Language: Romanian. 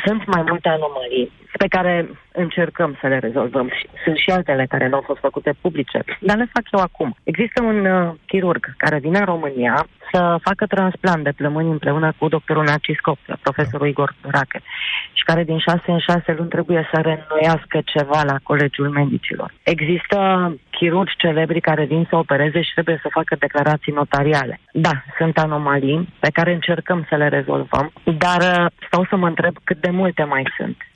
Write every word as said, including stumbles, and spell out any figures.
Sunt mai multe anomalii pe care încercăm să le rezolvăm. Sunt și altele care nu au fost făcute publice, dar le fac eu acum. Există un uh, chirurg care vine în România să facă transplant de plămâni împreună cu doctorul Narcis Coptă, profesorul Igor Rache, și care din șase în șase luni trebuie să reînnoiască ceva la Colegiul Medicilor. Există chirurgi celebri care vin să opereze și trebuie să facă declarații notariale. Da, sunt anomalii pe care încercăm să le rezolvăm, dar uh, stau să mă întreb cât de multe mai sunt.